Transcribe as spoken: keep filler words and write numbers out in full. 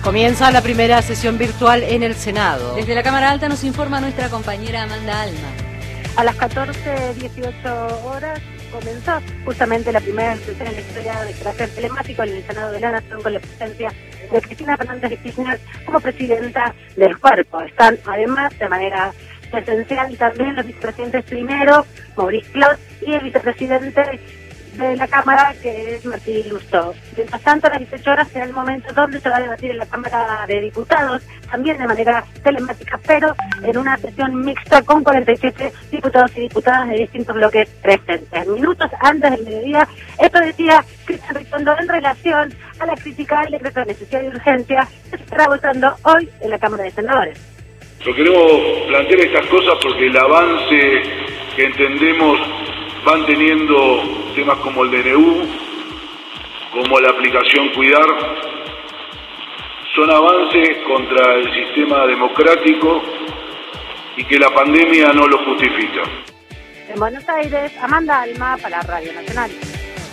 Comienza la primera sesión virtual en el Senado. Desde la Cámara Alta nos informa nuestra compañera Amanda Alma. A las catorce dieciocho horas comenzó justamente la primera sesión en la historia de carácter telemático en el Senado de la Nación con la presencia de Cristina Fernández de Kirchner como presidenta del cuerpo. Están además de manera presencial también los vicepresidentes primero, Maurice Clos, y el vicepresidente de la Cámara, que es Martín Lustó. Mientras tanto, a las dieciocho horas será el momento donde se va a debatir en la Cámara de Diputados, también de manera telemática, pero en una sesión mixta con cuarenta y siete diputados y diputadas de distintos bloques presentes. Minutos antes del mediodía, esto decía Cristian Ritondo en relación a la crítica al decreto de necesidad y urgencia que se estará votando hoy en la Cámara de Senadores. Yo queremos plantear estas cosas porque el avance que entendemos van teniendo temas como el D N U, como la aplicación Cuidar, son avances contra el sistema democrático y que la pandemia no lo justifica. En Buenos Aires, Amanda Alma para Radio Nacional.